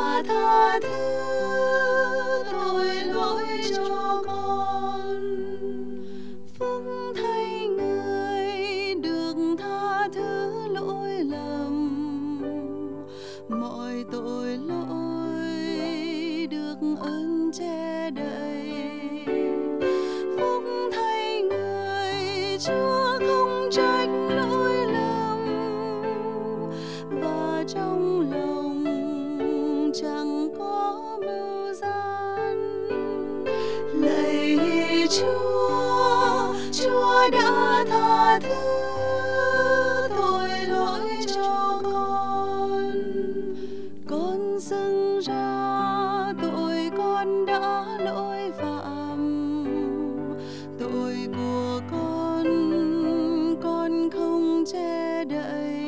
tha thứ tội lỗi cho con. Phúc thay người được tha thứ lỗi lầm, mọi tội lỗi được ơn che đậy. Phúc thay người Chúa không trách lỗi lầm, và trong lòng chẳng có mưu gian. Lạy Chúa, Chúa đã tha thứ tội lỗi cho con. Con xưng ra tội con đã lỗi phạm, tội của con không che đậy.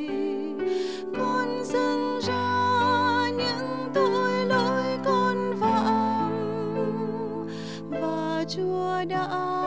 Con xưng ra những tội lỗi con phạm, và Chúa đã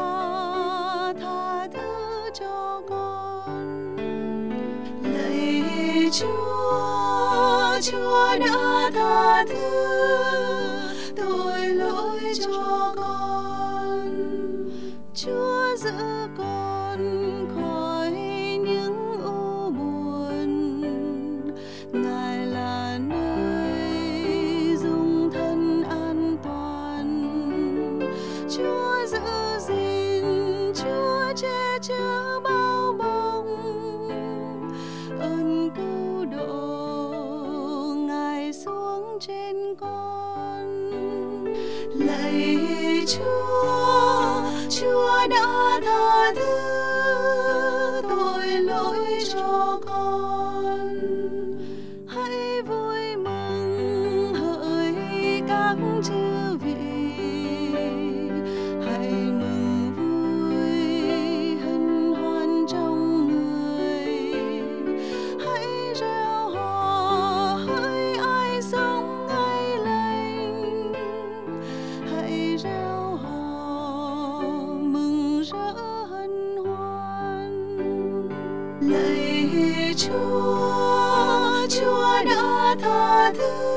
tha thứ cho con. Lạy Chúa, Chúa đã tha thứ tội lỗi cho con. Chúa giữ con khỏi những u buồn, Ngài là nơi dung thân an toàn. Chúa giữ gìn, Chúa che chở bao bọc, ơn cứu độ Ngài xuống trên con. Lạy Chúa, Chúa đã tha thứ tội lỗi cho con. Hãy vui mừng hỡi các chư vị, hãy mừng vui hân hoan trong người. Hãy reo hò hỡi ai sống ngay lành, hãy reo hò mừng rỡ hân hoan. Lạy Chúa, Chúa đã tha thứ